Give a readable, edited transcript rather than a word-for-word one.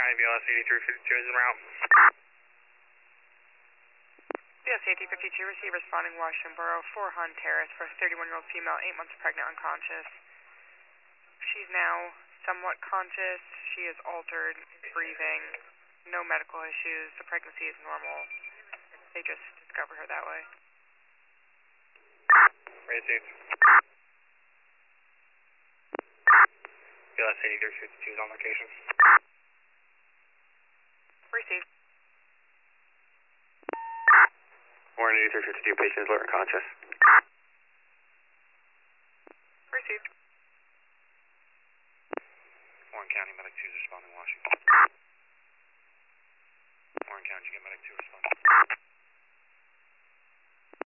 BLS 8352 is en route. BLS 8352, receive responding Washington Borough, 4 Hun Terrace for a 31-year-old female, 8 months pregnant, unconscious. She's now somewhat conscious. She is altered, breathing, no medical issues. The pregnancy is normal. They just discovered her that way. Received. BLS 8352 is on location. Received. Warren 8352, patient is alert and conscious. Received. Warren County Medic 2 is responding Washington.